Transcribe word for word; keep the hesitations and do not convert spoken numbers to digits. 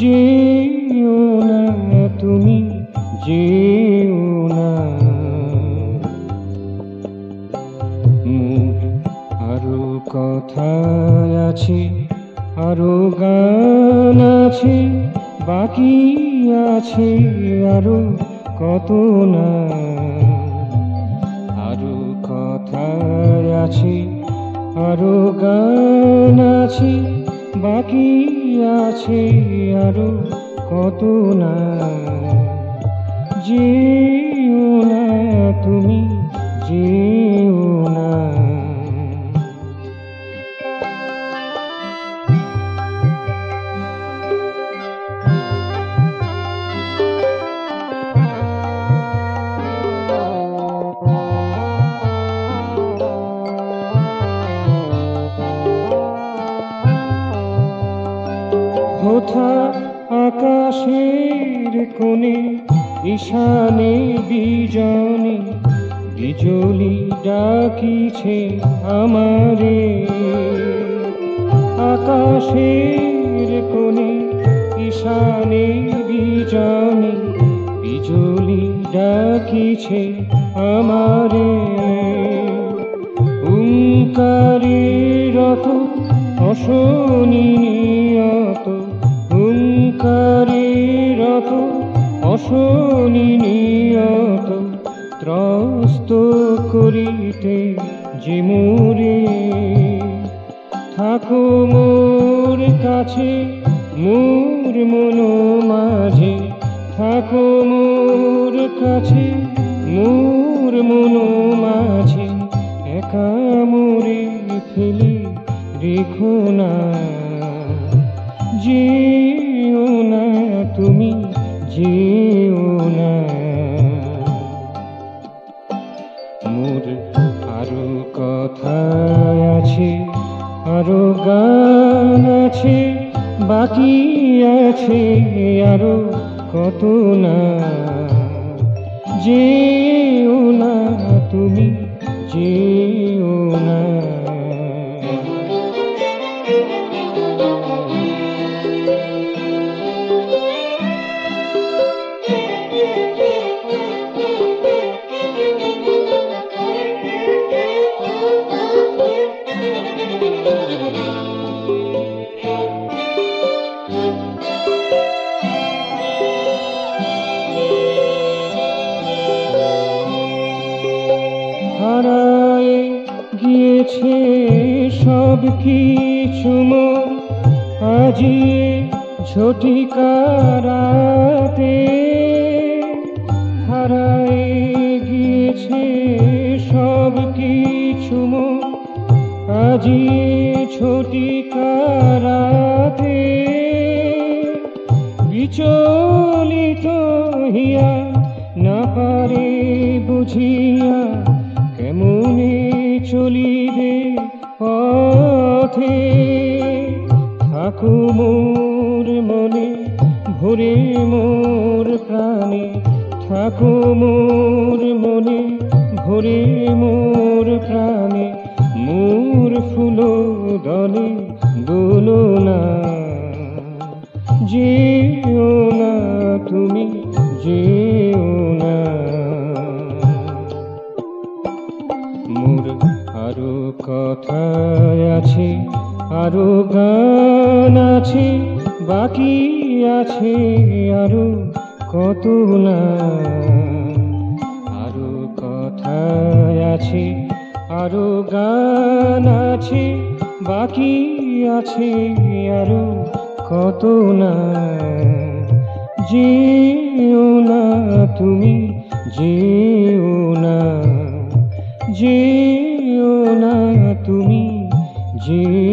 যেও না তুমি, যেও না। মোর আরো কথা আছে, আরো গান আছে, বাকি আছে আরো কত না। আরো কথা আছে, আরো গান আছে, বাকি আছে আরো কত না। যেও না তুমি, যেও না। কোথা আকাশের কোণে ঈশানে বিজনে বিজলি ডাকিছে আমারে। আকাশের কোণে ঈশানে বিজনে বিজলি ডাকিছে আমারে। হুঙ্কারে রত অশনিয়ত, হুঙ্কারে রত অশনিয়ত, ত্রস্ত করিতে যে মোরে। থাকো মোর কাছে, মোর মন মাঝে, থাকো মোর কাছে, মোর মন মাঝে, একা মোরে ফেলে রেখো না। যেও না তুমি, যেও না। মোর আরো কথা আছে, আরো গান আছে, বাকি আছে আরো কত না। যেও না তুমি, যেও না। হারায় গিয়েছে সব কিছু মোর, আজি ঝটিকারাতে। হারায় গিয়েছে সব কিছু মোর, আজি ঝটিকারাতে। বিচলিত হিয়া না পারে বুঝিয়া, কেমনে চলিবে পথে। থাকো মোর মনে, ভরে মোর প্রাণে, থাকো মোর মনে, ভরে মোর প্রাণে। মোর ফুল দলে দোলনা। যেও না তুমি, যেও না। মোর আরো কথা আছে, আরো গান আছে, বাকি আছে আরো কত না। আরো কথা আছে, আরো গান আছে, বাকি আছে আরো কত না। যেও না তুমি, যেও না। যেও না তুমি, যেও